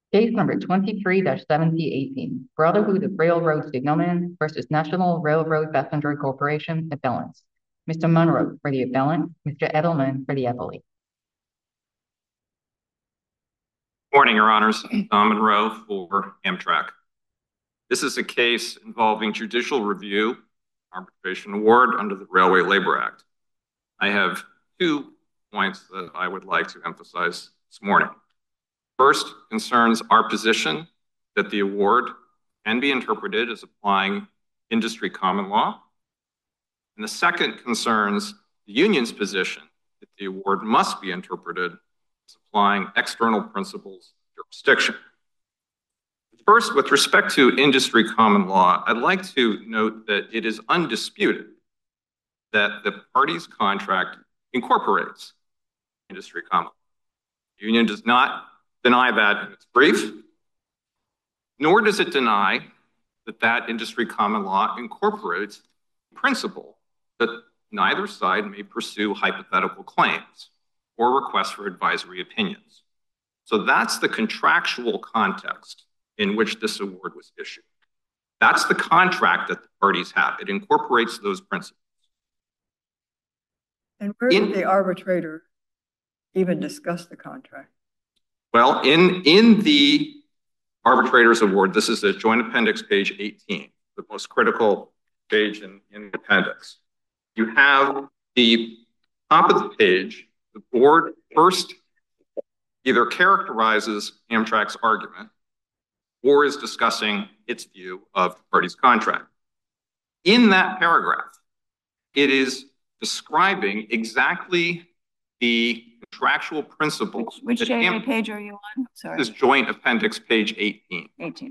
Case number 23-7018, Brotherhood of Railroad Signalmen versus National Railroad Passenger Corporation appellants. Mr. Monroe for the appellant, Mr. Edelman for the appellee. Morning, Your Honors. Tom Monroe for Amtrak. This is a case involving judicial review, arbitration award under the Railway Labor Act. I have 2 points that I would like to emphasize this morning. First concerns our position that the award can be interpreted as applying industry common law. And the second concerns the union's position that the award must be interpreted as applying external principles of jurisdiction. First, with respect to industry common law, I'd like to note that it is undisputed that the party's contract incorporates industry common law. The union does not deny that in its brief, nor does it deny that that industry common law incorporates the principle that neither side may pursue hypothetical claims or requests for advisory opinions. So that's the contractual context in which this award was issued. That's the contract that the parties have. It incorporates those principles. And where did the arbitrator even discuss the contract? Well, in the arbitrator's award, this is the Joint Appendix, page 18, the most critical page in the appendix. You have the top of the page, the board first either characterizes Amtrak's argument or is discussing its view of the party's contract. In that paragraph, it is describing exactly the contractual principles. Which page are you on? Sorry. This is Joint Appendix, page 18. 18.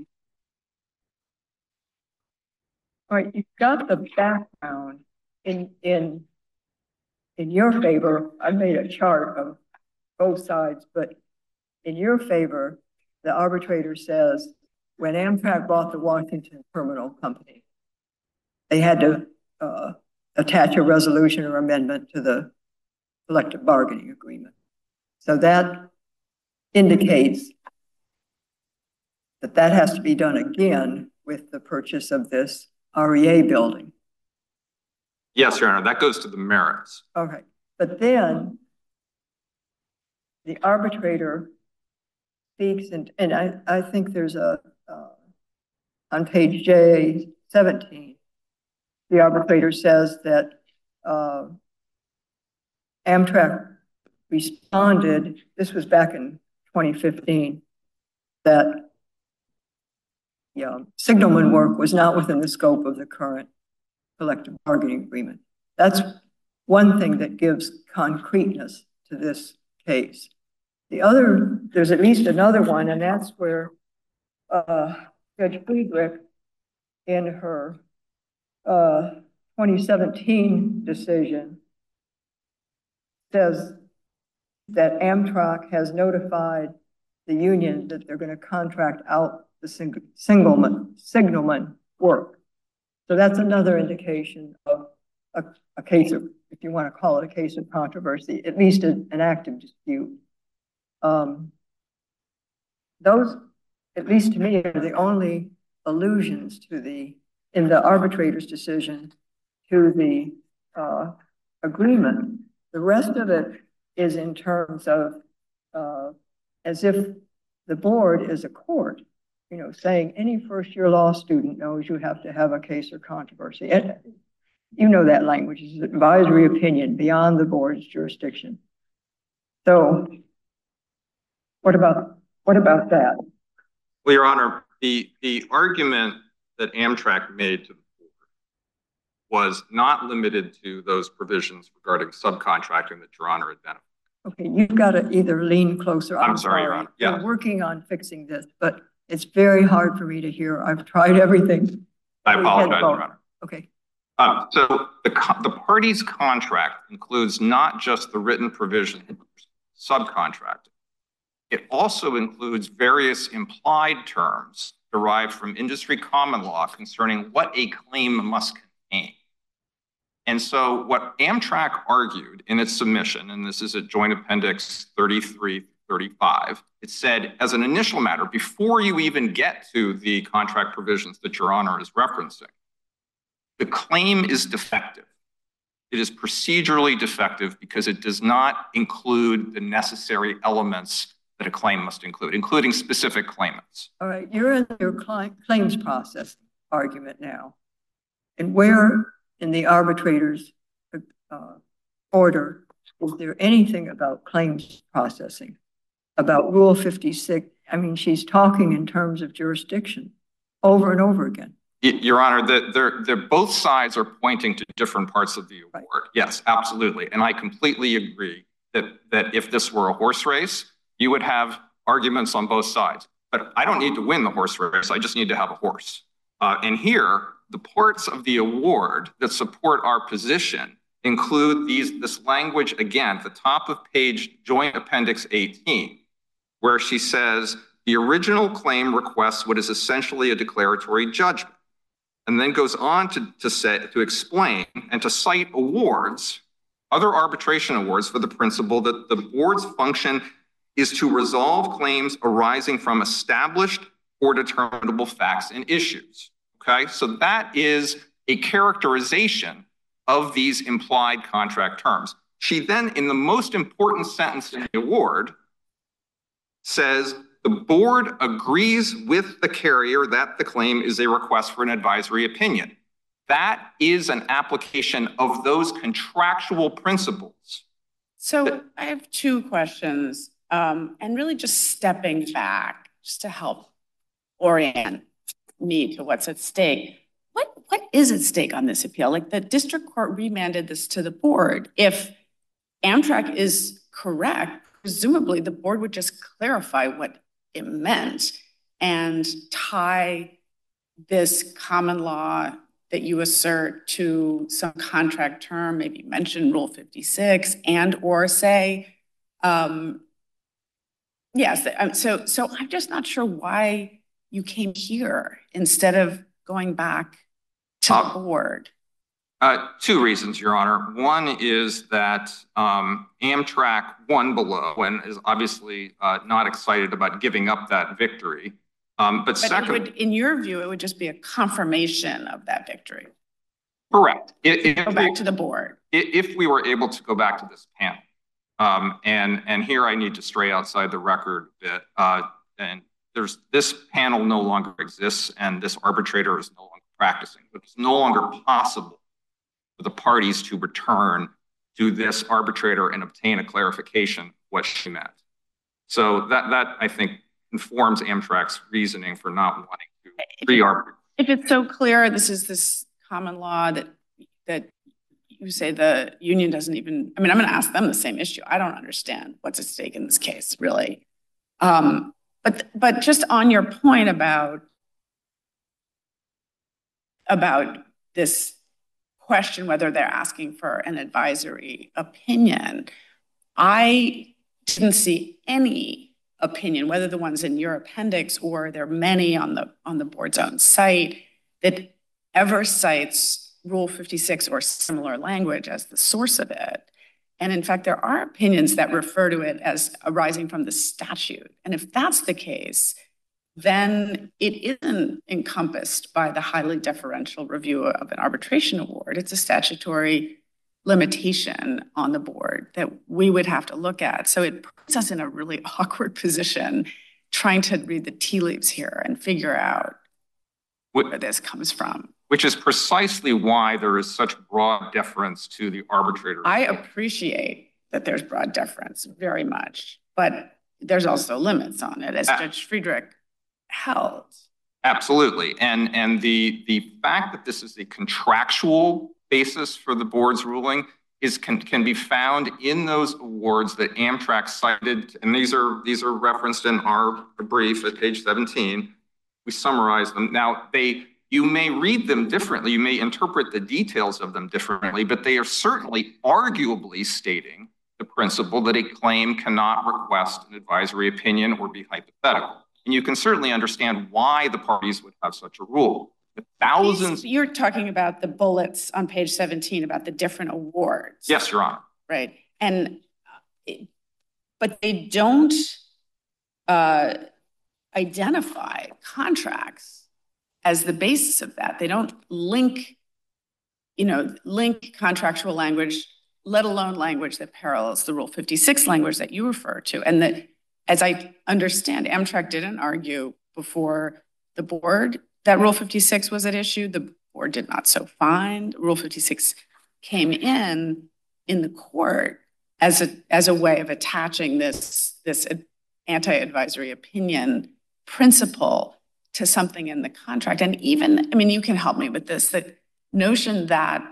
All right, you've got the background in your favor. I made a chart of both sides, but in your favor, the arbitrator says when Amtrak bought the Washington Terminal Company, they had to attach a resolution or amendment to the collective bargaining agreement. So that indicates that that has to be done again with the purchase of this REA building. Yes, Your Honor, that goes to the merits. Okay, but then the arbitrator speaks, and I think there's on page J17, the arbitrator says that Amtrak responded, this was back in 2015, that signalman work was not within the scope of the current collective bargaining agreement. That's one thing that gives concreteness to this case. The other, there's at least another one, and that's where Judge Friedrich, in her 2017 decision, says that Amtrak has notified the union that they're going to contract out the signalman work. So that's another indication of a case of, if you want to call it a case of controversy, at least an active dispute. Those, at least to me, are the only allusions to in the arbitrator's decision to the agreement. The rest of it is in terms of as if the board is a court, saying any first-year law student knows you have to have a case of controversy. And you know that language is advisory opinion beyond the board's jurisdiction. So what about that? Well, Your Honor, the argument that Amtrak made to the board was not limited to those provisions regarding subcontracting that Your Honor identified. Okay, you've got to either lean closer. I'm sorry, Your Honor. Yeah. We're working on fixing this, but it's very hard for me to hear. I've tried everything. I apologize, Your Honor. Okay. So the party's contract includes not just the written provision subcontracting. It also includes various implied terms derived from industry common law concerning what a claim must contain. And so what Amtrak argued in its submission, and this is at Joint Appendix 33, 35. It said, as an initial matter, before you even get to the contract provisions that Your Honor is referencing, the claim is defective. It is procedurally defective because it does not include the necessary elements that a claim must include, including specific claimants. All right, you're in your claims process argument now. And where in the arbitrator's order is there anything about claims processing, about Rule 56? I mean, she's talking in terms of jurisdiction over and over again. Your Honor, both sides are pointing to different parts of the award. Right. Yes, absolutely. And I completely agree that if this were a horse race, you would have arguments on both sides. But I don't need to win the horse race. I just need to have a horse. And here, the parts of the award that support our position include this language, again, at the top of page Joint Appendix 18, where she says, the original claim requests what is essentially a declaratory judgment, and then goes on to explain and to cite awards, other arbitration awards, for the principle that the board's function is to resolve claims arising from established or determinable facts and issues. Okay, so that is a characterization of these implied contract terms. She then, in the most important sentence in the award, says, the board agrees with the carrier that the claim is a request for an advisory opinion. That is an application of those contractual principles. So I have two questions, and really just stepping back just to help orient me to what's at stake. What is at stake on this appeal? Like, the district court remanded this to the board. If Amtrak is correct, presumably the board would just clarify what it meant and tie this common law that you assert to some contract term, maybe mention Rule 56, and or say, yes. So I'm just not sure why you came here instead of going back to the board. Two reasons, Your Honor. One is that Amtrak won below and is obviously not excited about giving up that victory. But second, in your view, it would just be a confirmation of that victory. Correct. Go back to the board. If we were able to go back to this panel, and here I need to stray outside the record a bit, and this panel no longer exists, and this arbitrator is no longer practicing, but it's no longer possible for the parties to return to this arbitrator and obtain a clarification of what she meant. So that I think informs Amtrak's reasoning for not wanting to re-arbitrate. If it's so clear, this is this common law that you say the union doesn't even, I mean, I'm going to ask them the same issue. I don't understand what's at stake in this case, really. But just on your point about this question, whether they're asking for an advisory opinion, I didn't see any opinion, whether the ones in your appendix or there are many on the board's own site, that ever cites Rule 56 or similar language as the source of it. And in fact, there are opinions that refer to it as arising from the statute. And if that's the case, then it isn't encompassed by the highly deferential review of an arbitration award. It's a statutory limitation on the board that we would have to look at. So it puts us in a really awkward position trying to read the tea leaves here and figure out where this comes from. Which is precisely why there is such broad deference to the arbitrator. I appreciate that there's broad deference very much, but there's also limits on it, as Judge Friedrich held. Absolutely. And the fact that this is a contractual basis for the board's ruling can be found in those awards that Amtrak cited, and these are referenced in our brief at page 17. We summarize them. Now, you may read them differently, you may interpret the details of them differently, but they are certainly arguably stating the principle that a claim cannot request an advisory opinion or be hypothetical. And you can certainly understand why the parties would have such a rule. You're talking about the bullets on page 17 about the different awards. Yes, Your Honor. Right. And but they don't identify contracts as the basis of that. They don't link contractual language, let alone language that parallels the Rule 56 language that you refer to. And that, as I understand, Amtrak didn't argue before the board that Rule 56 was at issue. The board did not so find. Rule 56 came in the court as a way of attaching this anti-advisory opinion principle to something in the contract. And even, I mean, you can help me with this, the notion that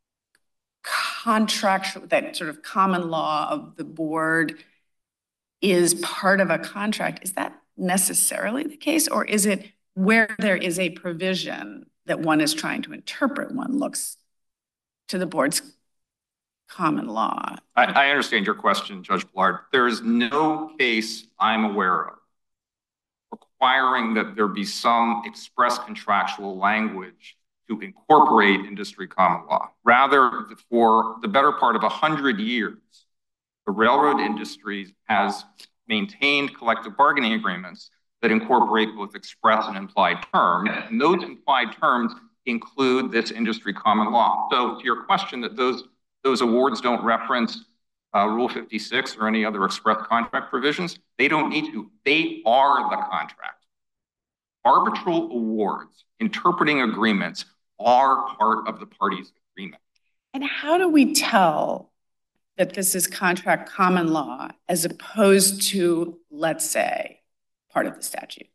that sort of common law of the board is part of a contract. Is that necessarily the case? Or is it where there is a provision that one is trying to interpret, one looks to the board's common law? I understand your question, Judge Blard. There is no case I'm aware of requiring that there be some express contractual language to incorporate industry common law. Rather, for the better part of 100 years, the railroad industry has maintained collective bargaining agreements that incorporate both express and implied terms. And those implied terms include this industry common law. So to your question that those awards don't reference Rule 56 or any other express contract provisions, they don't need to. They are the contract. Arbitral awards, interpreting agreements, are part of the parties' agreement. And how do we tell that this is contract common law as opposed to, let's say, part of the statute?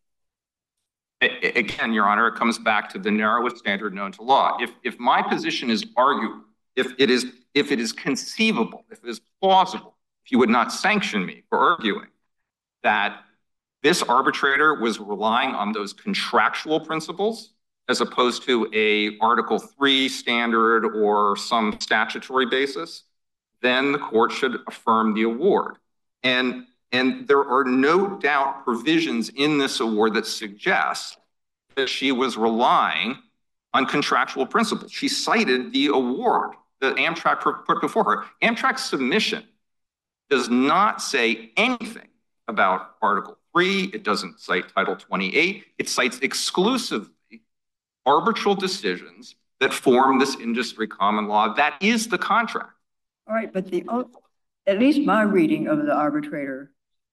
Again, Your Honor, it comes back to the narrowest standard known to law. If my position is argued, if it is conceivable, if it is plausible, if you would not sanction me for arguing that this arbitrator was relying on those contractual principles as opposed to a Article 3 standard or some statutory basis, then the court should affirm the award. And there are no doubt provisions in this award that suggest that she was relying on contractual principles. She cited the award that Amtrak put before her. Amtrak's submission does not say anything about Article 3. It doesn't cite Title 28. It cites exclusively arbitral decisions that form this industry common law. That is the contract. All right, but at least my reading of the arbitrator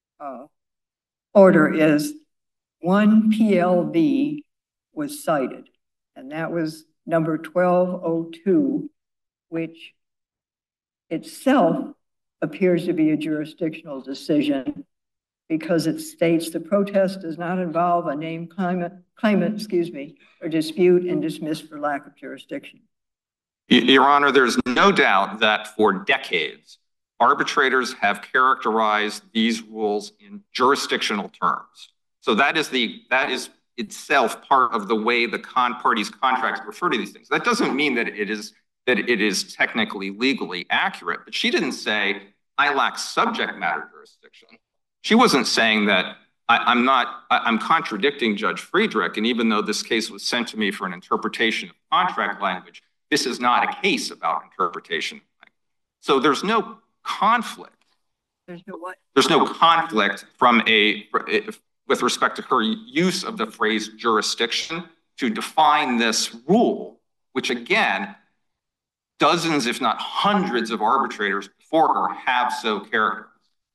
order is one PLB was cited, and that was number 1202, which itself appears to be a jurisdictional decision because it states the protest does not involve a named claimant, or dispute and dismissed for lack of jurisdiction. Your Honor, there's no doubt that for decades, arbitrators have characterized these rules in jurisdictional terms. So that is itself part of the way the parties' contracts refer to these things. That doesn't mean that it is technically legally accurate, but she didn't say, I lack subject matter jurisdiction. She wasn't saying that I'm contradicting Judge Friedrich, and even though this case was sent to me for an interpretation of contract language, this is not a case about interpretation. So there's no conflict. There's no what? There's no conflict with respect to her use of the phrase jurisdiction to define this rule, which again, dozens, if not hundreds of arbitrators before her have so characterized.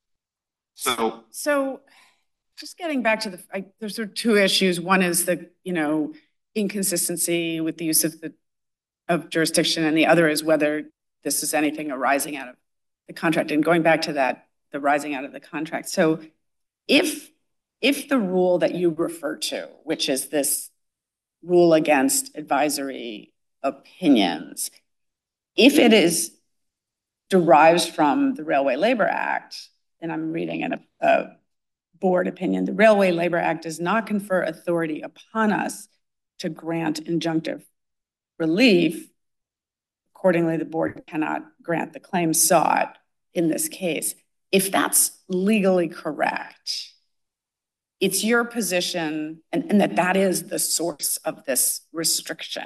So just getting back to there's sort of two issues. One is the, inconsistency with the use of jurisdiction, and the other is whether this is anything arising out of the contract. And going back to that, the rising out of the contract. So if the rule that you refer to, which is this rule against advisory opinions, if it derives from the Railway Labor Act, and I'm reading in a board opinion, the Railway Labor Act does not confer authority upon us to grant injunctive relief. Accordingly, the board cannot grant the claim sought in this case. If that's legally correct, it's your position, and that is the source of this restriction.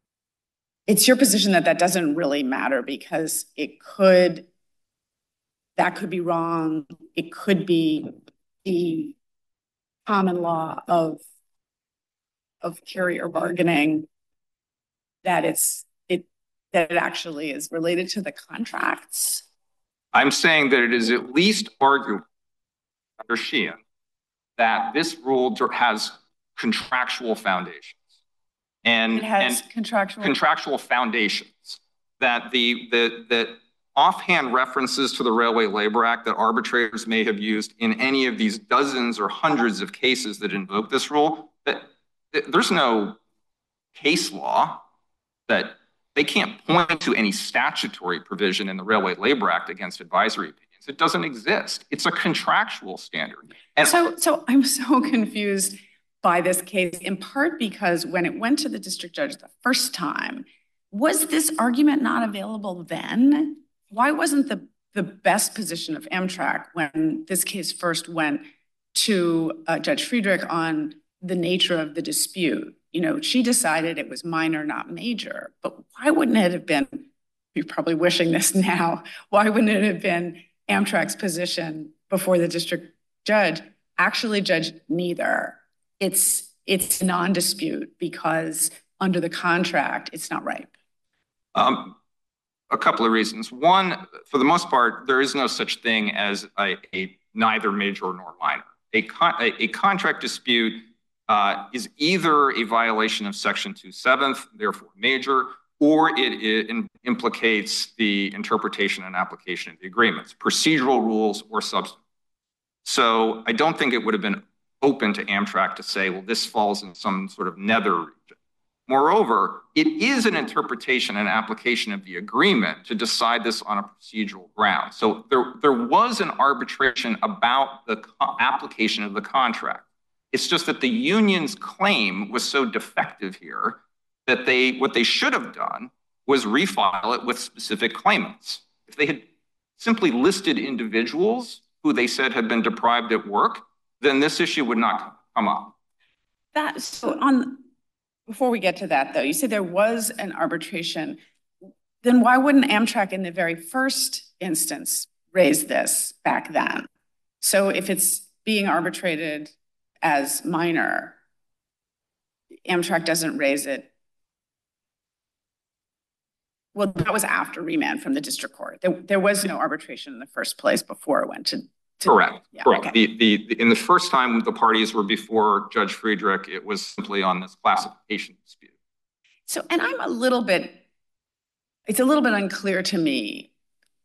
It's your position that doesn't really matter because it could that could be wrong. It could be the common law of carrier bargaining, that it actually is related to the contracts. I'm saying that it is at least arguable under Sheehan that this rule has contractual foundations. And it has contractual foundations, that that offhand references to the Railway Labor Act that arbitrators may have used in any of these dozens or hundreds of cases that invoke this rule, that there's no case law that they can't point to any statutory provision in the Railway Labor Act against advisory opinions. It doesn't exist. It's a contractual standard. And so I'm so confused by this case, in part because when it went to the district judge the first time, was this argument not available then? Why wasn't the best position of Amtrak when this case first went to Judge Friedrich on the nature of the dispute? You know, she decided it was minor, not major, but why wouldn't it have been, you're probably wishing this now, why wouldn't it have been Amtrak's position before the district judge? Actually, Judge, neither. It's non-dispute because under the contract, it's not right. A couple of reasons. One, for the most part, there is no such thing as a neither major nor minor. A contract dispute is either a violation of Section 2/7, therefore major, or it implicates the interpretation and application of the agreements, procedural rules or substance. So I don't think it would have been open to Amtrak to say, well, this falls in some sort of nether region. Moreover, it is an interpretation and application of the agreement to decide this on a procedural ground. So there was an arbitration about the application of the contract. It's just that the union's claim was so defective here that what they should have done was refile it with specific claimants. If they had simply listed individuals who they said had been deprived at work, then this issue would not come up. Before we get to that, though, you said there was an arbitration. Then why wouldn't Amtrak in the very first instance raise this back then? So if it's being arbitrated as minor, Amtrak doesn't raise it. Well, that was after remand from the district court. There was no arbitration in the first place before it went to Correct. Yeah, Correct. Okay. In the first time the parties were before Judge Friedrich, it was simply on this classification dispute. So, and it's a little bit unclear to me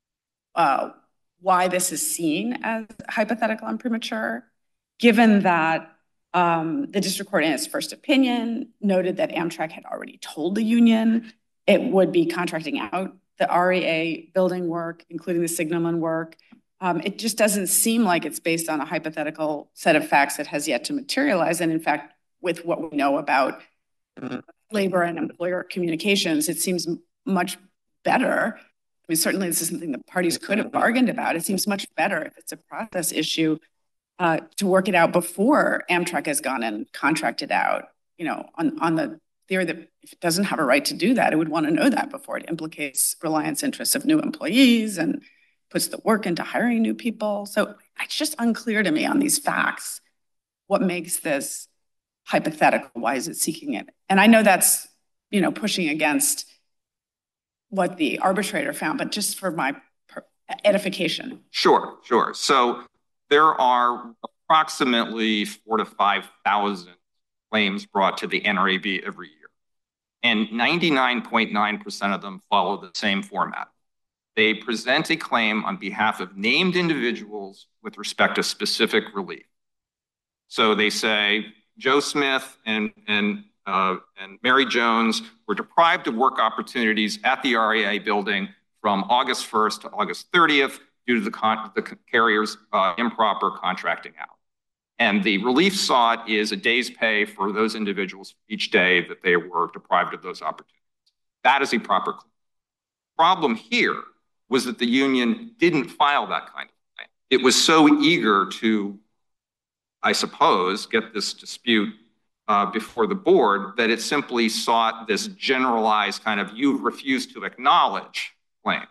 why this is seen as hypothetical and premature, given that the district court in its first opinion noted that Amtrak had already told the union it would be contracting out the REA building work, including the signalman work. It just doesn't seem like it's based on a hypothetical set of facts that has yet to materialize. And in fact, with what we know about labor and employer communications, it seems much better. I mean, certainly this is something the parties could have bargained about. It seems much better if it's a process issue to work it out before Amtrak has gone and contracted out, you know, on the theory that if it doesn't have a right to do that, it would want to know that before it implicates reliance interests of new employees and puts the work into hiring new people. So it's just unclear to me on these facts what makes this hypothetical. Why is it seeking it? And I know that's, you know, pushing against what the arbitrator found, but just for my edification. Sure. So there are approximately 4,000 to 5,000 claims brought to the NRAB every year, and 99.9% of them follow the same format. They present a claim on behalf of named individuals with respect to specific relief. So they say Joe Smith and Mary Jones were deprived of work opportunities at the REA building from August 1st to August 30th due to the carrier's improper contracting out. And the relief sought is a day's pay for those individuals each day that they were deprived of those opportunities. That is a proper claim. Problem here was that the union didn't file that kind of claim. It was so eager to, I suppose, get this dispute before the board that it simply sought this generalized kind of "you've refused to acknowledge" claim.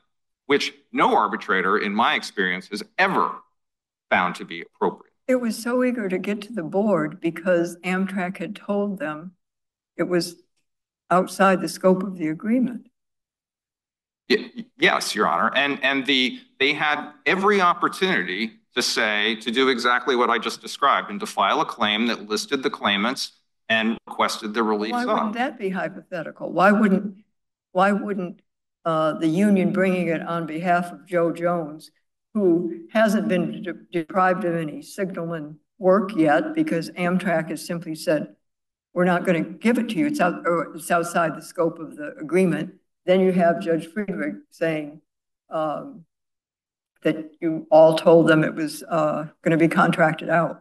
which no arbitrator, in my experience, has ever found to be appropriate. It was so eager to get to the board because Amtrak had told them it was outside the scope of the agreement. Yes, Your Honor. And they had every opportunity to do exactly what I just described and to file a claim that listed the claimants and requested the release of. Why wouldn't that be hypothetical? Why wouldn't the union bringing it on behalf of Joe Jones, who hasn't been deprived of any signalman work yet because Amtrak has simply said, we're not going to give it to you. It's outside the scope of the agreement. Then you have Judge Friedrich saying that you all told them it was going to be contracted out.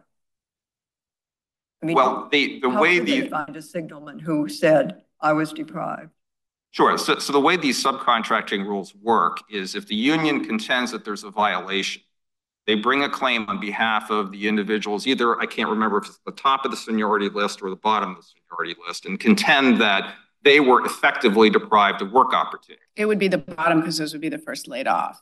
I mean, well, the way they find a signalman who said I was deprived. Sure. So the way these subcontracting rules work is if the union contends that there's a violation, they bring a claim on behalf of the individuals, either, I can't remember if it's the top of the seniority list or the bottom of the seniority list, and contend that they were effectively deprived of work opportunity. It would be the bottom because those would be the first laid off.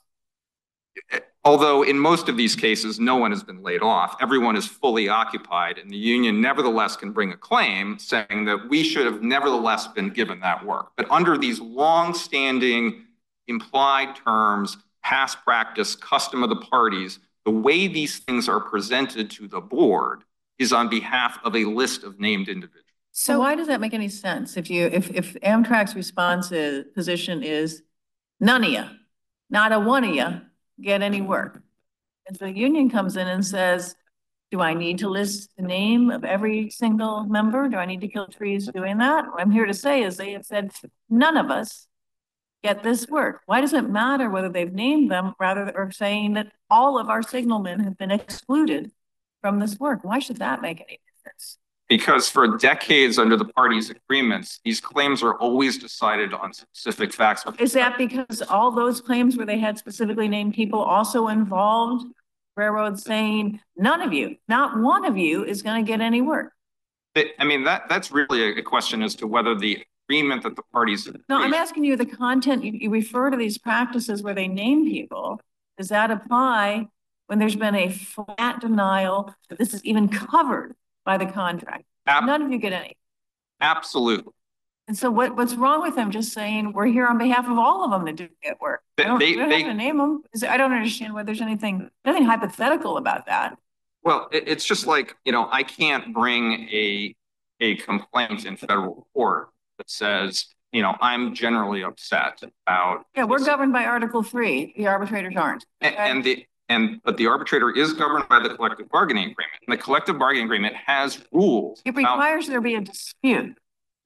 Although in most of these cases, no one has been laid off. Everyone is fully occupied, and the union nevertheless can bring a claim saying that we should have nevertheless been given that work. But under these long-standing implied terms, past practice, custom of the parties, the way these things are presented to the board is on behalf of a list of named individuals. So why does that make any sense? If Amtrak's position is none of you, not a one of you get any work. And so the union comes in and says, do I need to list the name of every single member? Do I need to kill trees doing that? What I'm here to say is they have said none of us get this work. Why does it matter whether they've named them rather than saying that all of our signalmen have been excluded from this work? Why should that make any difference? Because for decades under the parties' agreements, these claims are always decided on specific facts. Is that because all those claims where they had specifically named people also involved railroads saying none of you, not one of you is going to get any work? I mean, that's really a question as to whether the agreement that the parties— No, I'm asking you the content. You refer to these practices where they name people. Does that apply when there's been a flat denial that this is even covered by the contract? None of you get any. Absolutely. And so what's wrong with them just saying we're here on behalf of all of them that didn't get work? We don't have to name them. I don't understand whether there's anything hypothetical about that. Well, it's just like, I can't bring a complaint in federal court that says, I'm generally upset about— Yeah, we're governed by Article 3. The arbitrators aren't. Okay? But the arbitrator is governed by the collective bargaining agreement. And the collective bargaining agreement has rules. It requires there be a dispute.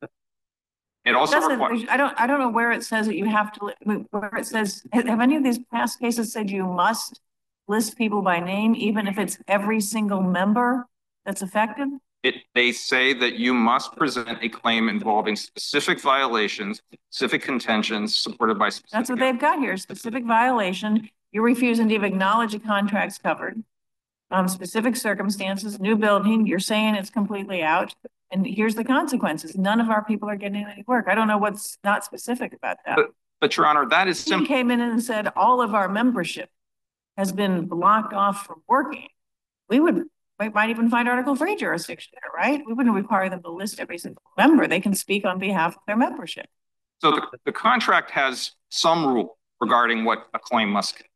It also requires— I don't know where it says that you have to, where it says, have any of these past cases said you must list people by name, even if it's every single member that's affected? They say that you must present a claim involving specific violations, specific contentions supported by specific— That's what they've got here, specific violation. You're refusing to even acknowledge a contract's covered. Specific circumstances, new building, you're saying it's completely out. And here's the consequences. None of our people are getting any work. I don't know what's not specific about that. But Your Honor, that is simple. He came in and said all of our membership has been blocked off from working. We might even find Article 3 jurisdiction there, right? We wouldn't require them to list every single member. They can speak on behalf of their membership. So the contract has some rule regarding what a claim must contain.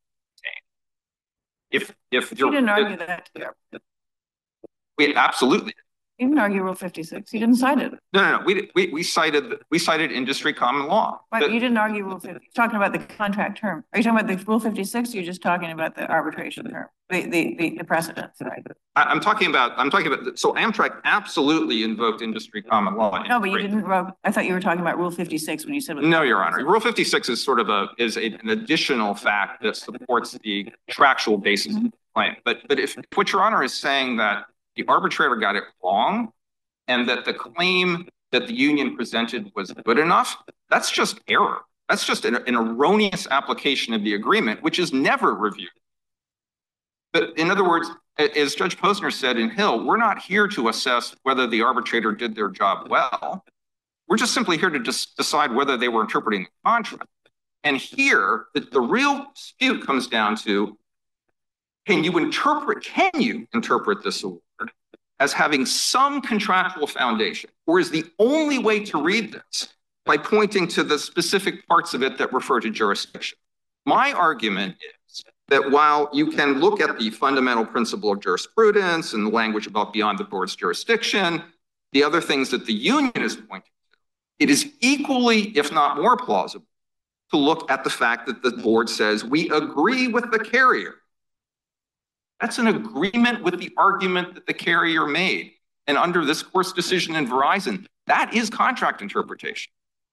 If you didn't argue that here. We absolutely. You didn't argue Rule 56. You didn't cite it. No. We cited industry common law. But you didn't argue Rule 50. You're talking about the contract term. Are you talking about the Rule 56? Or you're just talking about the arbitration term, the precedents, right? I'm talking about. So Amtrak absolutely invoked industry common law. No, but you didn't. I thought you were talking about Rule 56 when you said. No, Your Honor. Rule 56 is sort of an additional fact that supports the contractual basis of the claim. But if what Your Honor is saying that the arbitrator got it wrong and that the claim that the union presented was good enough, that's just error. That's just an erroneous application of the agreement, which is never reviewed. But in other words, as Judge Posner said in Hill, we're not here to assess whether the arbitrator did their job well. We're just simply here to decide whether they were interpreting the contract. And here, the real dispute comes down to, can you interpret this award as having some contractual foundation? Or is the only way to read this by pointing to the specific parts of it that refer to jurisdiction? My argument is that while you can look at the fundamental principle of jurisprudence and the language about beyond the board's jurisdiction, the other things that the union is pointing to, it is equally, if not more plausible, to look at the fact that the board says, we agree with the carrier. That's an agreement with the argument that the carrier made. And under this court's decision in Verizon, that is contract interpretation.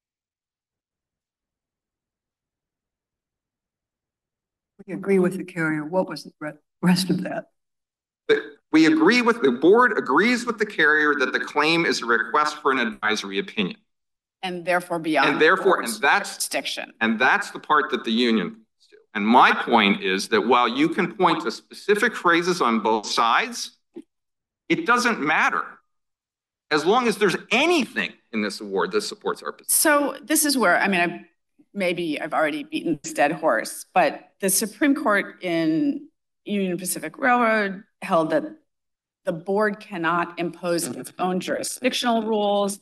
We agree with the carrier. What was the rest of that? The board agrees with the carrier that the claim is a request for an advisory opinion. And therefore beyond jurisdiction. And that's the part that the union points to. And my point is that while you can point to specific phrases on both sides, it doesn't matter as long as there's anything in this award that supports our position. So this is where, I mean, maybe I've already beaten this dead horse, but the Supreme Court in Union Pacific Railroad held that the board cannot impose its own jurisdictional rules.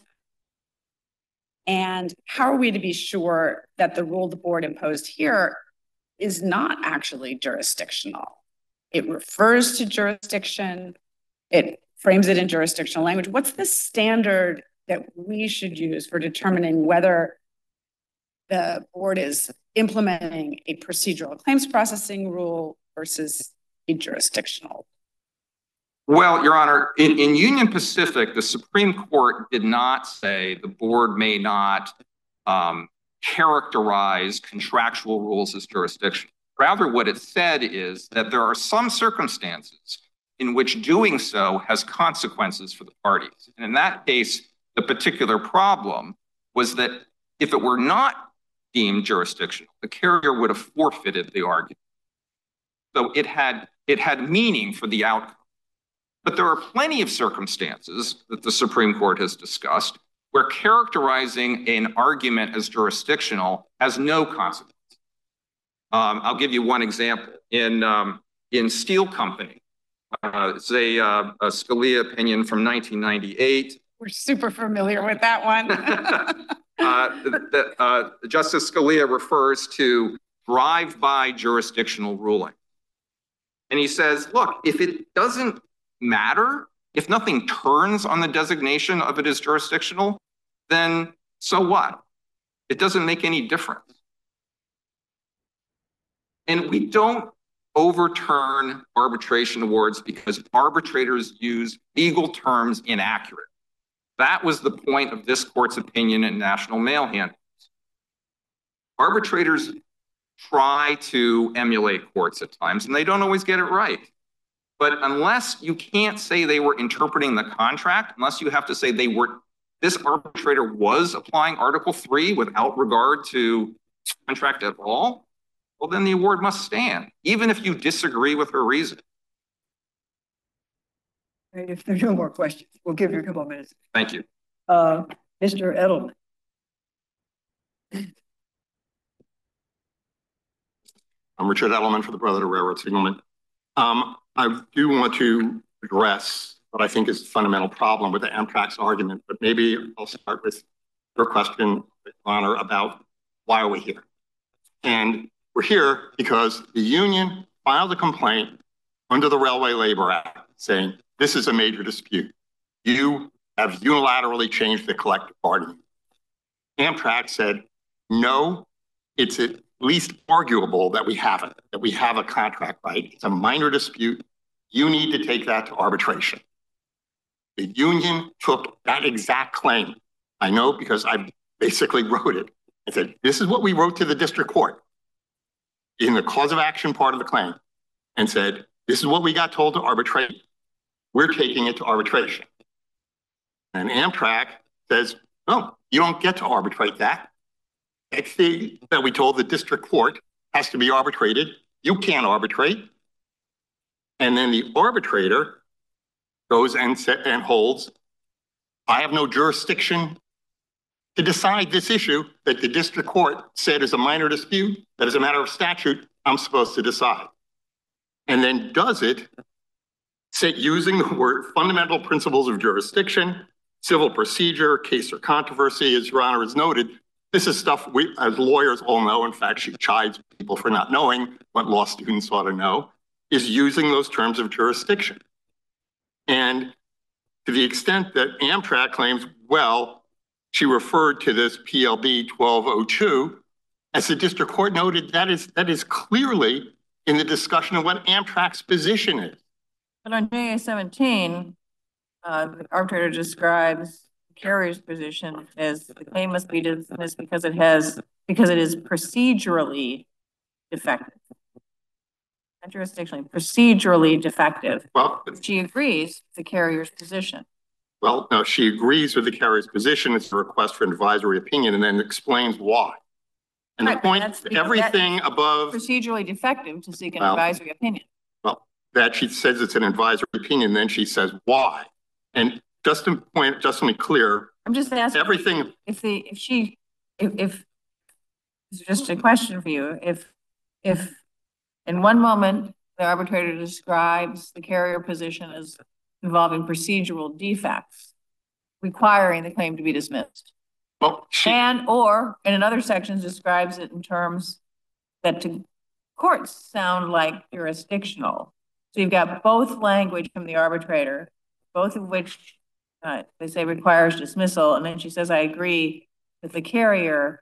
And how are we to be sure that the rule the board imposed here is not actually jurisdictional? It refers to jurisdiction. It frames it in jurisdictional language. What's the standard that we should use for determining whether the board is implementing a procedural claims processing rule versus a jurisdictional? Well, Your Honor, in Union Pacific, the Supreme Court did not say the board may not characterize contractual rules as jurisdictional. Rather, what it said is that there are some circumstances in which doing so has consequences for the parties. And in that case, the particular problem was that if it were not deemed jurisdictional, the carrier would have forfeited the argument. So it had meaning for the outcome. But there are plenty of circumstances that the Supreme Court has discussed where characterizing an argument as jurisdictional has no consequence. I'll give you one example. In Steel Company, it's a Scalia opinion from 1998. We're super familiar with that one. Justice Scalia refers to drive-by jurisdictional ruling. And he says, look, if it doesn't matter, if nothing turns on the designation of it as jurisdictional, then so what? It doesn't make any difference. And we don't overturn arbitration awards because arbitrators use legal terms inaccurate. That was the point of this court's opinion in National Mail Handlers. Arbitrators try to emulate courts at times, and they don't always get it right. But unless you can't say they were interpreting the contract, unless you have to say this arbitrator was applying Article 3 without regard to contract at all, well, then the award must stand, even if you disagree with her reason. If there are no more questions, we'll give you a couple of minutes. Thank you. Mr. Edelman. I'm Richard Edelman for the Brotherhood of Railroad Signalmen. I do want to address what I think is the fundamental problem with the Amtrak's argument, but maybe I'll start with your question, Honor, about why are we here? And we're here because the union filed a complaint under the Railway Labor Act saying, this is a major dispute. You have unilaterally changed the collective bargaining. Amtrak said, no, it's at least arguable that we have it, that we have a contract right. It's a minor dispute. You need to take that to arbitration. The union took that exact claim. I know because I basically wrote it and said, this is what we wrote to the district court in the cause of action part of the claim and said, this is what we got told to arbitrate. We're taking it to arbitration. And Amtrak says, no, you don't get to arbitrate that. That thing that we told the district court has to be arbitrated. You can't arbitrate. And then the arbitrator goes and holds, I have no jurisdiction to decide this issue that the district court said is a minor dispute, that as a matter of statute, I'm supposed to decide. And then does it using the word fundamental principles of jurisdiction, civil procedure, case or controversy, as Your Honor has noted. This is stuff we, as lawyers, all know. In fact, she chides people for not knowing what law students ought to know, is using those terms of jurisdiction. And to the extent that Amtrak claims, well, she referred to this PLB 1202, as the district court noted, that is clearly in the discussion of what Amtrak's position is. But on JA 17, the arbitrator describes the carrier's position as the claim must be dismissed because it is procedurally defective. Not jurisdictionally, procedurally defective. Well, she agrees with the carrier's position. Well, no, she agrees with the carrier's position. It's a request for an advisory opinion and then explains why. And right, the point, everything above procedurally defective to seek an advisory opinion. Well, that she says it's an advisory opinion, then she says why. And just to be clear, I'm just asking everything. If it's just a question for you, if in one moment the arbitrator describes the carrier position as involving procedural defects, requiring the claim to be dismissed. Well, or in another section describes it in terms that to courts sound like jurisdictional. So you've got both language from the arbitrator, both of which they say requires dismissal. And then she says, I agree with the carrier.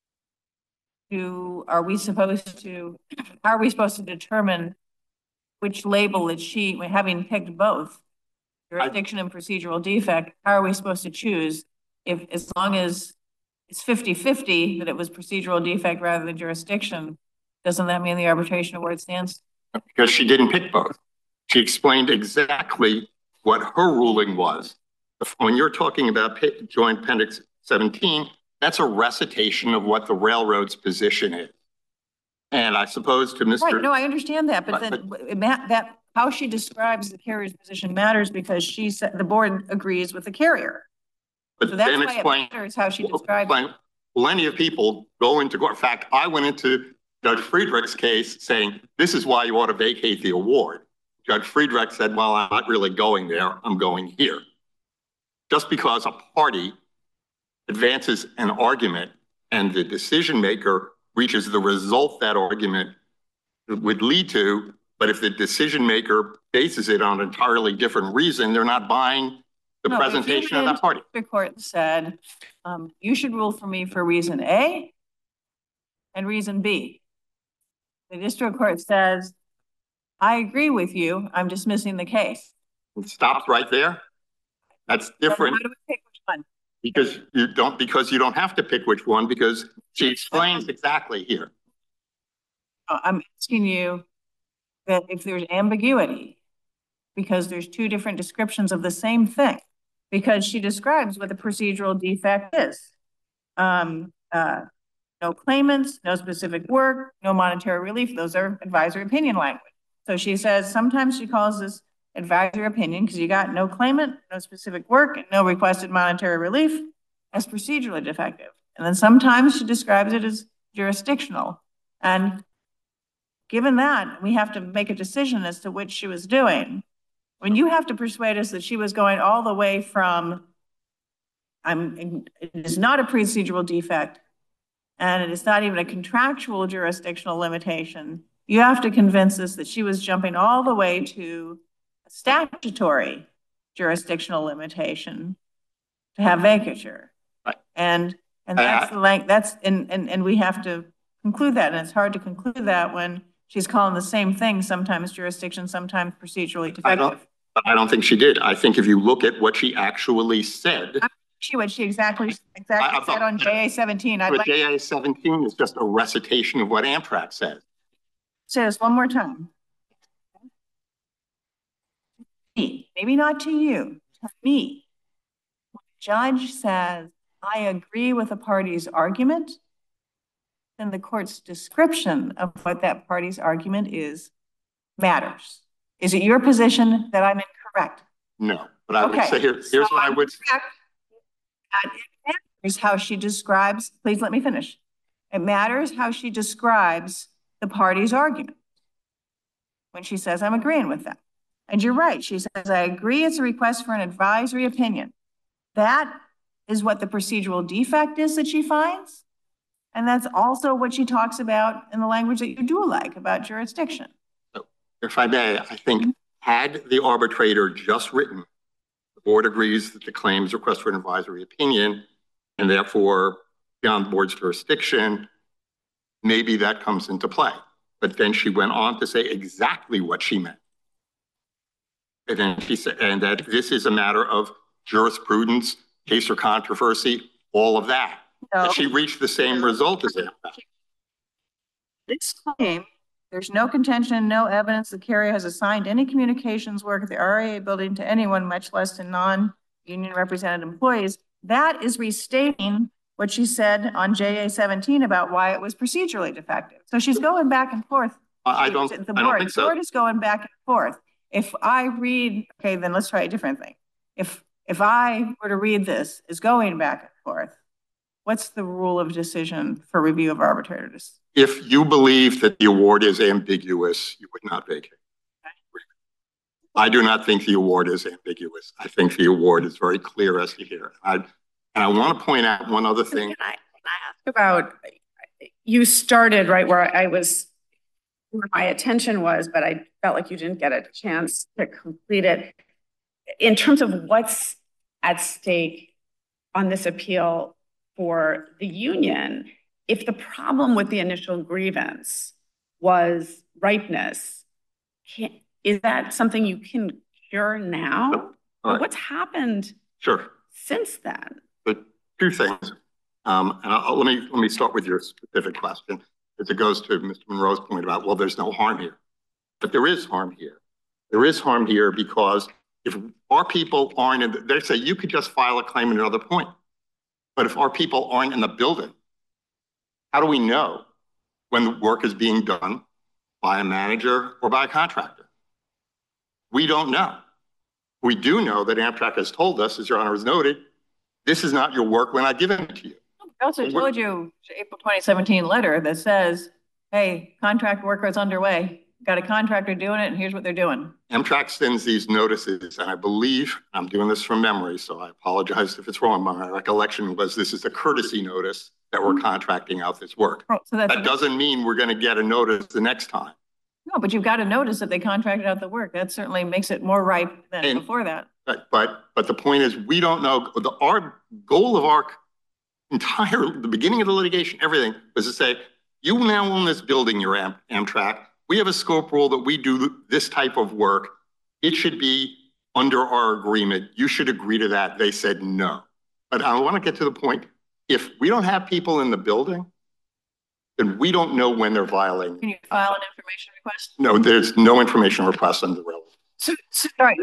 How are we supposed to determine which label that she, having picked both jurisdiction and procedural defect, how are we supposed to choose if, as long as it's 50-50 that it was procedural defect rather than jurisdiction, doesn't that mean the arbitration award stands? Because she didn't pick both. She explained exactly what her ruling was. When you're talking about Joint Appendix 17, that's a recitation of what the railroad's position is. And I suppose to Mr. Right, no, I understand that, but that how she describes the carrier's position matters because she said the board agrees with the carrier. But so that's why it matters how she describes it. Plenty of people go into court. In fact, I went into Judge Friedrich's case saying, this is why you ought to vacate the award. Judge Friedrich said, well, I'm not really going there. I'm going here. Just because a party advances an argument and the decision maker reaches the result that argument would lead to, but if the decision maker bases it on an entirely different reason, they're not buying the presentation of that party. The court said, you should rule for me for reason A and reason B. The district court says, I agree with you. I'm dismissing the case. It stops right there. That's different. How do we pick which one? Because you don't have to pick which one because she explains exactly here. I'm asking you that if there's ambiguity, because there's two different descriptions of the same thing, because she describes what the procedural defect is. No claimants, no specific work, no monetary relief. Those are advisory opinion language. So she says, sometimes she calls this advisory opinion because you got no claimant, no specific work, and no requested monetary relief as procedurally defective. And then sometimes she describes it as jurisdictional. And given that, we have to make a decision as to which she was doing. When you have to persuade us that she was going all the way from, it is not a procedural defect, and it is not even a contractual jurisdictional limitation, you have to convince us that she was jumping all the way to a statutory jurisdictional limitation to have vacature. Right. And that's and we have to conclude that. And it's hard to conclude that when she's calling the same thing, sometimes jurisdiction, sometimes procedurally defective. I don't think she did. I think if you look at what she actually said. What she exactly said on JA 17. JA 17 is just a recitation of what Amtrak says. Say this one more time. Maybe not to you, to me. When the judge says, I agree with a party's argument, then the court's description of what that party's argument is matters. Is it your position that I'm incorrect? No, but I would say here's what I would say. is how she describes, please let me finish. It matters how she describes the party's argument. When she says, I'm agreeing with that. And you're right. She says, I agree it's a request for an advisory opinion. That is what the procedural defect is that she finds. And that's also what she talks about in the language that you do like about jurisdiction. So, if I may, I think had the arbitrator just written, the board agrees that the claims request for an advisory opinion and therefore beyond the board's jurisdiction, maybe that comes into play. But then she went on to say exactly what she meant. And then she said, and that this is a matter of jurisprudence, case or controversy, all of that. No. But she reached the same result as that. This claim, there's no contention, no evidence the carrier has assigned any communications work at the RIA building to anyone, much less to non-union represented employees. That is restating what she said on JA 17 about why it was procedurally defective. So she's going back and forth. I don't think so. The board is going back and forth. If I read, okay, then let's try a different thing. If I were to read this as going back and forth, what's the rule of decision for review of arbitrators? If you believe that the award is ambiguous, you would not vacate. I do not think the award is ambiguous. I think the award is very clear as to here. And I want to point out one other thing. Can I ask about, you started right where where my attention was, but I felt like you didn't get a chance to complete it. In terms of what's at stake on this appeal for the union, if the problem with the initial grievance was ripeness, is that something you can cure now? Right. What's happened since then? But two things. And let me start with your specific question, as it goes to Mr. Monroe's point about, well, there's no harm here. But there is harm here. There is harm here because if our people aren't they say you could just file a claim at another point. But if our people aren't in the building, how do we know when the work is being done by a manager or by a contractor? We don't know. We do know that Amtrak has told us, as Your Honor has noted, this is not your work, we're not giving it to you. I also told you April 2017 letter that says, hey, contract work is underway. Got a contractor doing it, and here's what they're doing. Amtrak sends these notices, and I believe, I'm doing this from memory, so I apologize if it's wrong. My recollection was this is a courtesy notice that we're contracting out this work. Oh, so that doesn't mean we're going to get a notice the next time. No, but you've got to notice that they contracted out the work. That certainly makes it more ripe than before that. But the point is, we don't know. Our goal of our the beginning of the litigation, everything was to say, you now own this building, your Amtrak. We have a scope rule that we do this type of work. It should be under our agreement. You should agree to that. They said no. But I want to get to the point. If we don't have people in the building, then we don't know when they're violating. Can you file an information request? No, there's no information request under the railroad. Sorry,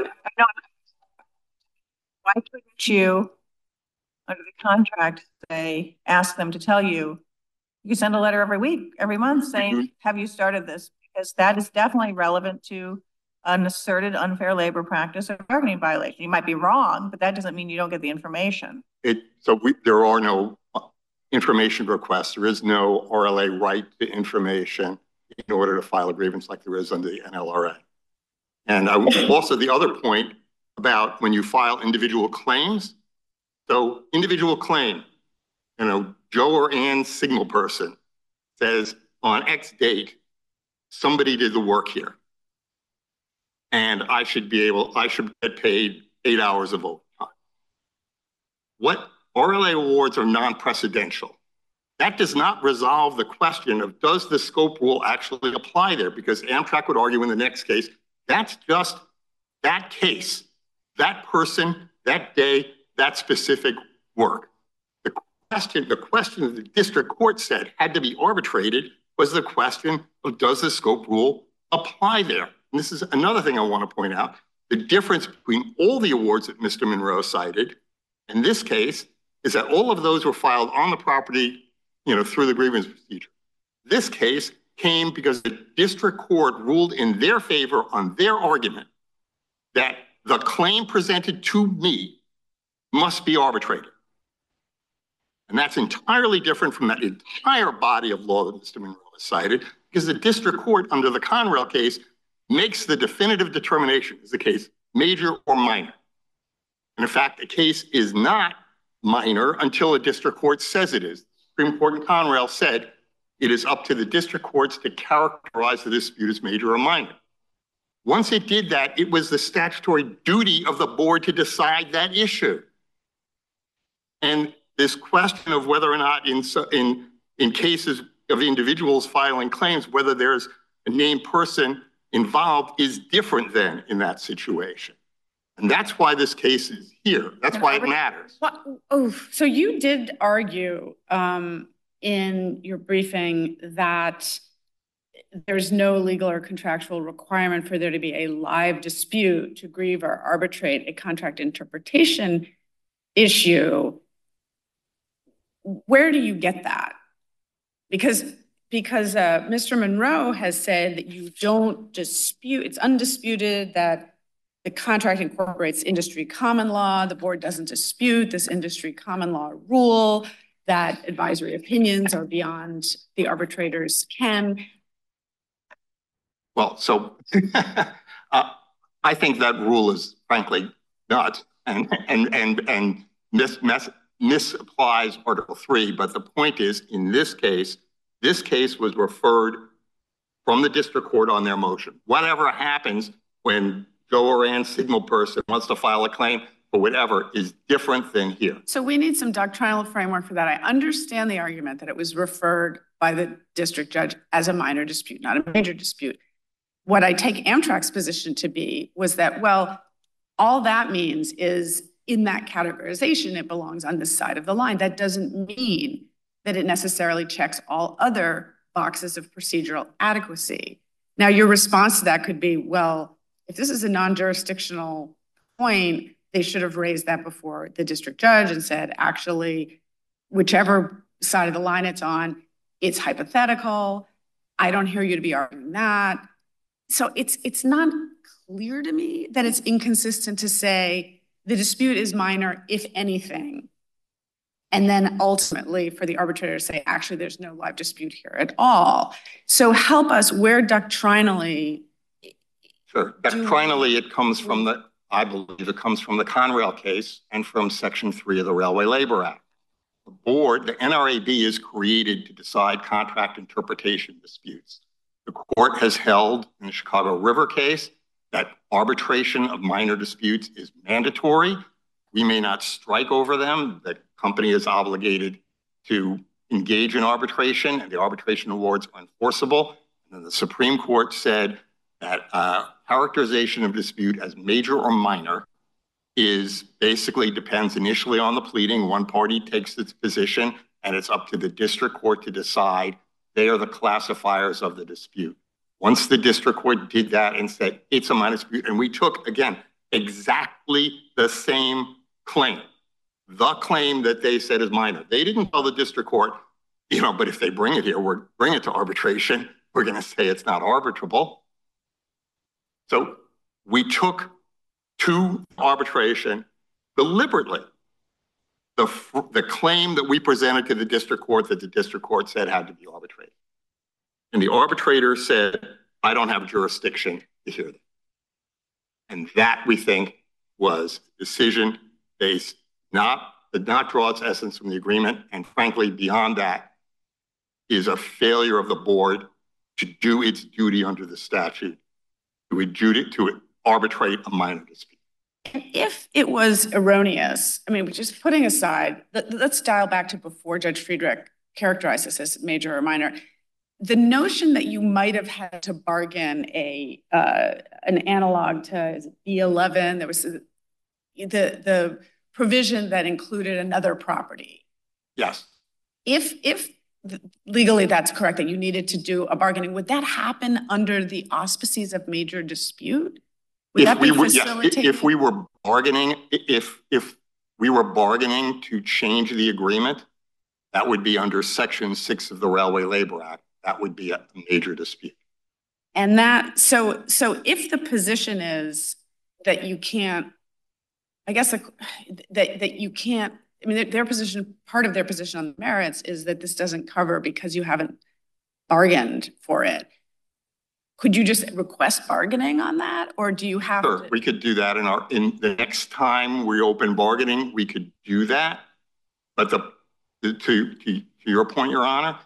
why couldn't you, under the contract, say, ask them to tell you, you send a letter every week, every month saying, have you started this? Because that is definitely relevant to an asserted unfair labor practice or bargaining violation. You might be wrong, but that doesn't mean you don't get the information. There are no information requests. There is no RLA right to information in order to file a grievance like there is under the NLRA. And also the other point about when you file individual claims. So individual claim, Joe or Ann signal person says on X date, somebody did the work here. And I should get paid 8 hours of overtime. What RLA awards are non-precedential. That does not resolve the question of does the scope rule actually apply there? Because Amtrak would argue in the next case, that's just that case, that person, that day, that specific work. The question that the district court said had to be arbitrated was the question of does the scope rule apply there? And this is another thing I want to point out. The difference between all the awards that Mr. Monroe cited in this case is that all of those were filed on the property, through the grievance procedure. This case came because the district court ruled in their favor on their argument that the claim presented to me must be arbitrated. And that's entirely different from that entire body of law that Mr. Monroe has cited, because the district court under the Conrail case makes the definitive determination, is the case major or minor? And in fact, the case is not minor until a district court says it is. The Supreme Court in Conrail said it is up to the district courts to characterize the dispute as major or minor. Once it did that, it was the statutory duty of the board to decide that issue. And this question of whether or not in cases of individuals filing claims, whether there's a named person involved is different than in that situation. And that's why this case is here. That's why it matters. Oh, so you did argue in your briefing that there's no legal or contractual requirement for there to be a live dispute to grieve or arbitrate a contract interpretation issue. Where do you get that? Because Mr. Monroe has said that you don't dispute, it's undisputed that the contract incorporates industry common law. The board doesn't dispute this industry common law rule, that advisory opinions are beyond the arbitrator's ken. Well, so I think that rule is frankly nuts and misapplies Article 3. But the point is, in this case was referred from the district court on their motion. Whatever happens when Joe Oran, signal person, wants to file a claim or whatever is different than here. So we need some doctrinal framework for that. I understand the argument that it was referred by the district judge as a minor dispute, not a major dispute. What I take Amtrak's position to be was that, well, all that means is in that categorization, it belongs on this side of the line. That doesn't mean that it necessarily checks all other boxes of procedural adequacy. Now, your response to that could be, well, if this is a non-jurisdictional point, they should have raised that before the district judge and said, actually, whichever side of the line it's on, it's hypothetical. I don't hear you to be arguing that. So it's not clear to me that it's inconsistent to say the dispute is minor, if anything. And then ultimately for the arbitrator to say, actually, there's no live dispute here at all. So help us where doctrinally. Sure. Doctrinally, it comes from I believe it comes from the Conrail case and from Section 3 of the Railway Labor Act. The board, the NRAB, is created to decide contract interpretation disputes. The court has held in the Chicago River case that arbitration of minor disputes is mandatory. We may not strike over them. The company is obligated to engage in arbitration, and the arbitration awards are enforceable. And then the Supreme Court said that characterization of dispute as major or minor is basically depends initially on the pleading. One party takes its position, and it's up to the district court to decide. They are the classifiers of the dispute. Once the district court did that and said it's a minor dispute, and we took, again, exactly the same claim, the claim that they said is minor. They didn't tell the district court, but if they bring it here, bring it to arbitration, we're going to say it's not arbitrable. So we took to arbitration deliberately the claim that we presented to the district court that the district court said had to be arbitrated. And the arbitrator said, I don't have jurisdiction to hear that. And that, we think, was a decision based did not draw its essence from the agreement. And frankly, beyond that is a failure of the board to do its duty under the statute to arbitrate a minor dispute. And if it was erroneous, just putting aside, let's dial back to before Judge Friedrich characterized this as major or minor. The notion that you might have had to bargain an analog to B11, there was the provision that included another property. Yes. If legally that's correct, that you needed to do a bargaining, would that happen under the auspices of major dispute? Would that be facilitated? If we were bargaining, if we were bargaining to change the agreement, that would be under Section 6 of the Railway Labor Act. That would be a major dispute. And so if the position is that you can't, that you can't I mean, their position, part of their position on the merits is that this doesn't cover because you haven't bargained for it. Could you just request bargaining on that, or do you have Sure, to? we could do that in the next time we open bargaining, we could do that. But to your point, Your Honor,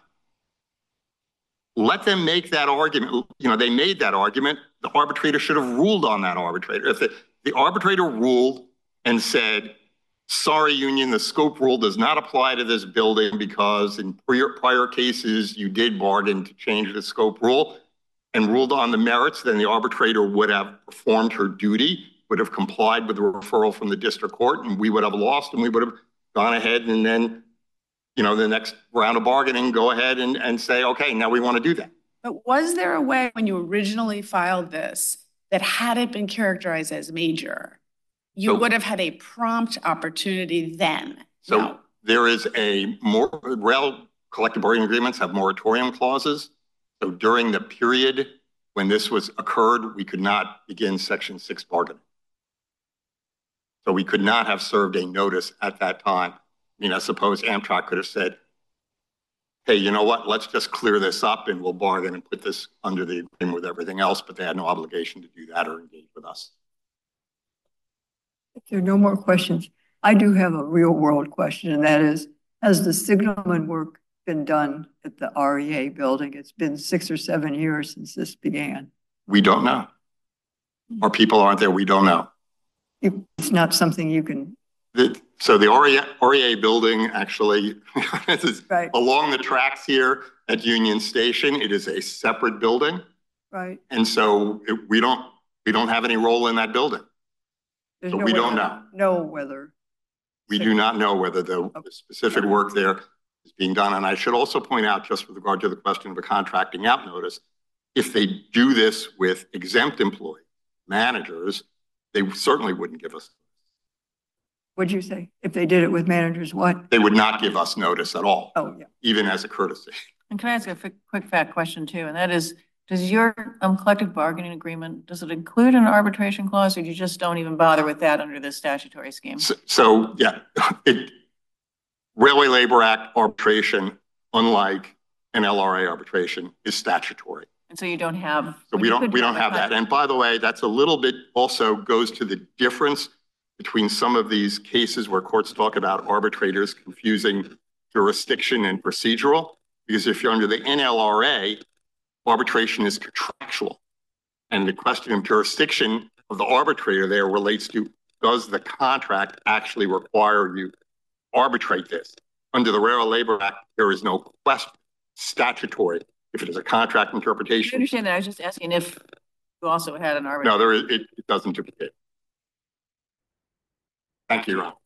let them make that argument. You know, they made that argument. The arbitrator should have ruled on that arbitrator. If the arbitrator ruled and said, sorry, union, the scope rule does not apply to this building because in prior cases you did bargain to change the scope rule, and ruled on the merits, then the arbitrator would have performed her duty, would have complied with the referral from the district court, and we would have lost, and we would have gone ahead and then, you know, the next round of bargaining, go ahead and say, okay, now we want to do that. But was there a way when you originally filed this that had it been characterized as major, you would have had a prompt opportunity then? So no. There is rail collective bargaining agreements have moratorium clauses. So during the period when this occurred, we could not begin Section 6 bargaining. So we could not have served a notice at that time. I mean, I suppose Amtrak could have said, hey, you know what, let's just clear this up and we'll bargain and put this under the agreement with everything else, but they had no obligation to do that or engage with us. If there are no more questions, I do have a real world question, and that is, has the signalman work been done at the REA building? It's been 6 or 7 years since this began. We don't know. Our people aren't there. We don't know. It's not something you can. So the REA building actually is right along the tracks here at Union Station. It is a separate building. Right. And so we don't have any role in that building. So we don't know. We do not know whether the specific work there is being done. And I should also point out, just with regard to the question of a contracting out notice, if they do this with exempt employee managers, they certainly wouldn't give us. What'd you say? If they did it with managers, what? They would not give us notice at all. Oh, yeah. Even as a courtesy. And can I ask a quick fact question too? And that is, does your collective bargaining agreement, does it include an arbitration clause, or you just don't even bother with that under this statutory scheme? So yeah, Railway Labor Act arbitration, unlike an LRA arbitration, is statutory. And so you don't have. So we don't have that. And by the way, that's a little bit also goes to the difference between some of these cases where courts talk about arbitrators confusing jurisdiction and procedural. Because if you're under the NLRA, arbitration is contractual. And the question of jurisdiction of the arbitrator there relates to, does the contract actually require you to arbitrate this? Under the Railway Labor Act, there is no question, statutory. If it is a contract interpretation. I understand that. I was just asking if you also had an arbitration. No, it doesn't duplicate. Thank you, Ron.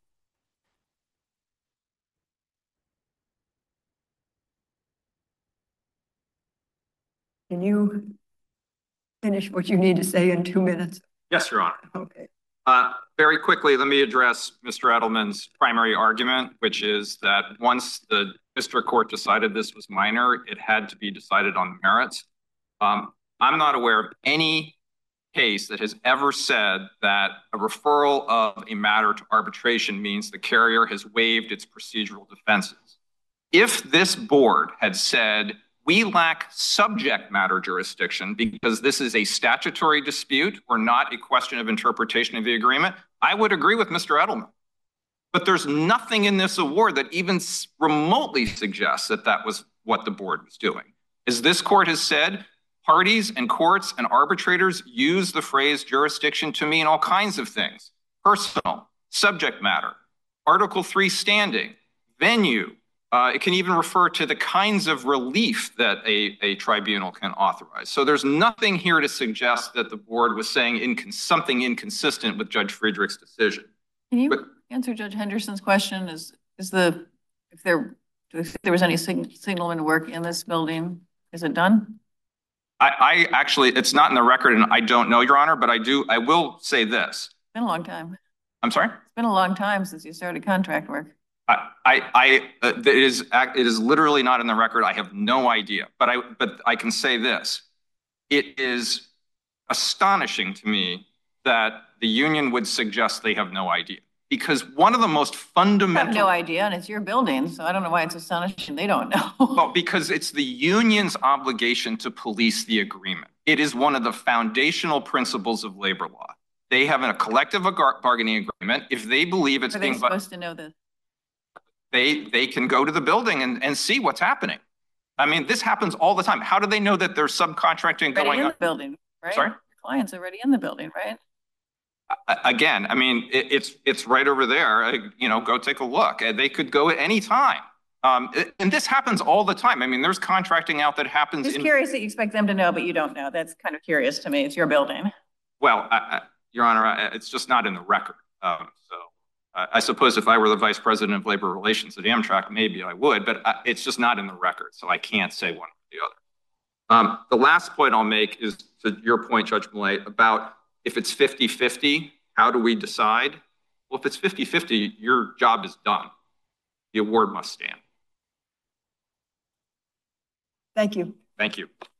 Can you finish what you need to say in 2 minutes? Yes, Your Honor. Okay. Very quickly, let me address Mr. Edelman's primary argument, which is that once the district court decided this was minor, it had to be decided on merits. I'm not aware of any case that has ever said that a referral of a matter to arbitration means the carrier has waived its procedural defenses. If this board had said, we lack subject matter jurisdiction because this is a statutory dispute or not a question of interpretation of the agreement, I would agree with Mr. Edelman. But there's nothing in this award that even remotely suggests that that was what the board was doing. As this court has said, parties and courts and arbitrators use the phrase jurisdiction to mean all kinds of things: personal, subject matter, Article 3 standing, venue. It can even refer to the kinds of relief that a tribunal can authorize. So there's nothing here to suggest that the board was saying something inconsistent with Judge Friedrich's decision. Can you answer Judge Henderson's question? If there was any signalman work in this building, is it done? I actually, it's not in the record and I don't know, Your Honor, but I will say this. It's been a long time. I'm sorry? It's been a long time since you started contract work. It is literally not in the record. I have no idea, but I can say this. It is astonishing to me that the union would suggest they have no idea. because one of the most I have fundamental. no idea, and it's your building, so I don't know why it's astonishing they don't know. Well, because it's the union's obligation to police the agreement. It is one of the foundational principles of labor law. They have a collective bargaining agreement. If they believe it's Are they being, supposed to know this? they can go to the building and see what's happening. I mean, this happens all the time. How do they know that there's subcontracting Already going in on? the building, right? Sorry? Your client's already in the building, right? Again, I mean, it's right over there. You know, go take a look. They could go at any time. And this happens all the time. I mean, there's contracting out that happens. Just curious that you expect them to know, but you don't know. That's kind of curious to me. It's your building. Well, Your Honor, it's just not in the record. I suppose if I were the vice president of labor relations at Amtrak, maybe I would, but it's just not in the record. So I can't say one or the other. The last point I'll make is to your point, Judge Millay, about if it's 50-50, how do we decide? Well, if it's 50-50, your job is done. The award must stand. Thank you. Thank you.